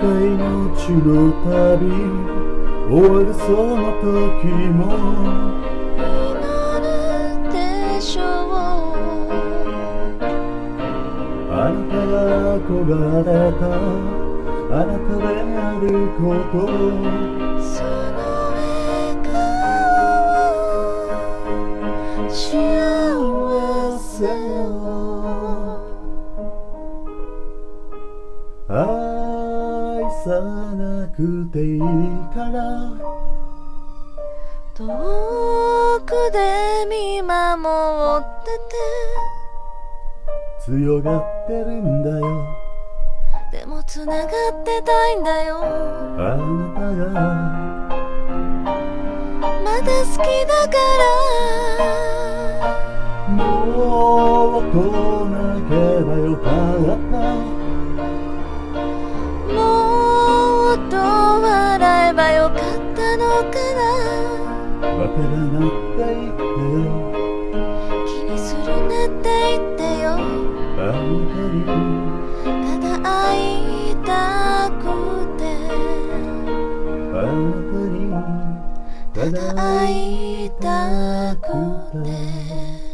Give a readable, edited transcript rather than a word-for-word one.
い命の旅終わるその時も祈るでしょう。 あなたが憧れたあなたであることその笑顔幸せを愛さなくていいから遠くで見守ってて強がってるんだよでもつながってたいんだよ。 あなたがまだ好きだからもっと泣けばよかったもっと笑えばよかったのかな。 わからなって言ってよ気にするなって言ってよ。 あなたにただ会いたくてあなたにただ会いたくて